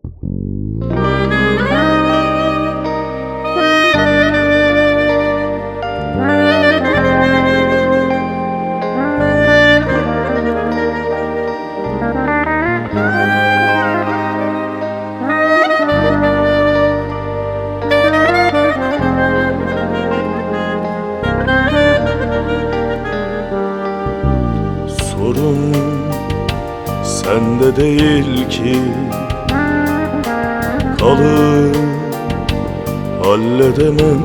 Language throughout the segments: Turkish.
Sorun sende değil ki, kalıp halledemem.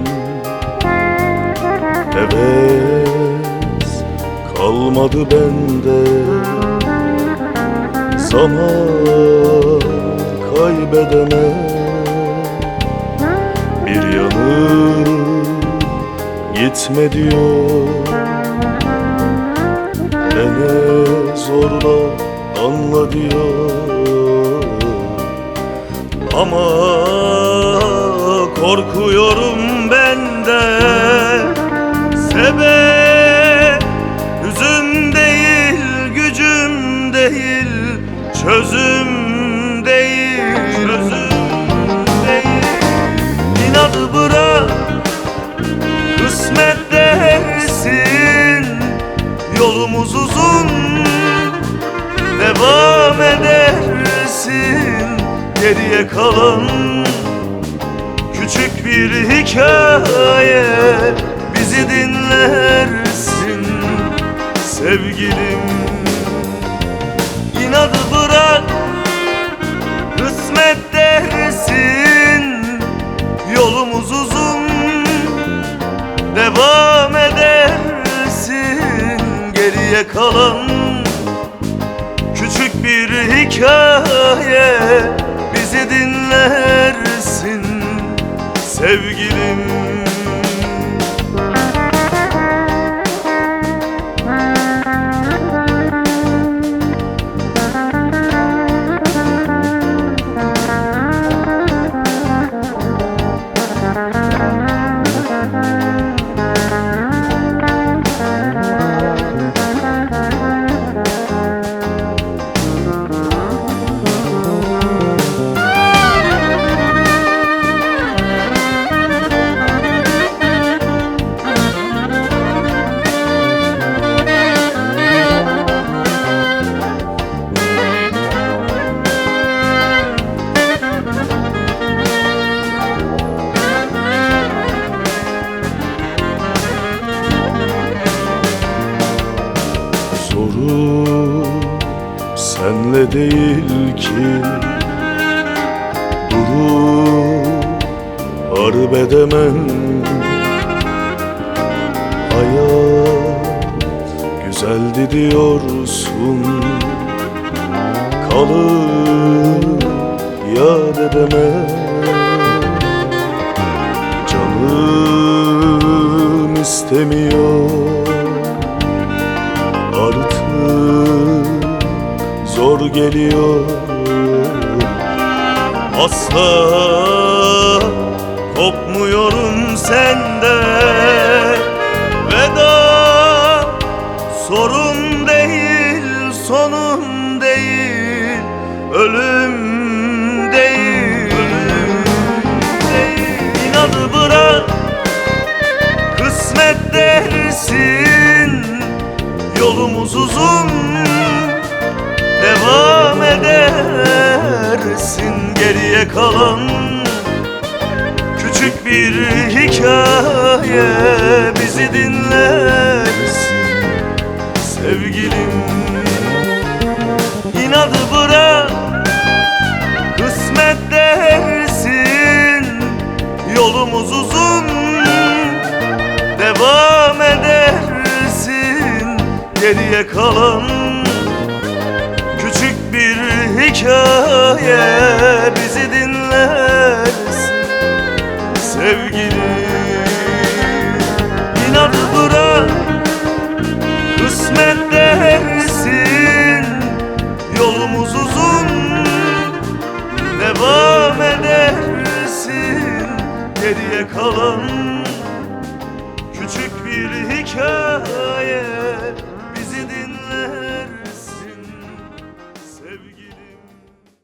Heves kalmadı bende, zaman kaybedemem. Bir yanım gitme diyor, beni zorla anla diyor. Ama korkuyorum ben de, sebep hüzün değil, gücüm değil, çözüm değil, çözüm değil. İnadı bırak, kısmet dersin, yolumuz uzun, devam edersin. Geriye kalan küçük bir hikaye, bizi dinlersin sevgilim. İnadı bırak, kısmet dersin, yolumuz uzun, devam edersin. Geriye kalan küçük bir hikaye, bizi dinlersin sevgilim. Sorun senle değil ki, durup harp edemem. Hayat güzeldi diyorsun, kalıp yad edemem. Canım istemiyor artık, zor geliyor. Asla kopmuyorum senden, veda sorun değil, sonun değil, ölüm değil, ölüm değil. İnadı bırak, kısmet dersin, yolumuz uzun, devam edersin. Geriye kalan küçük bir hikaye, bizi dinlersin sevgilim. İnadı bırak, kısmet dersin, yolumuz uzun, devam edersin. Geriye kalan küçük bir hikaye, bizi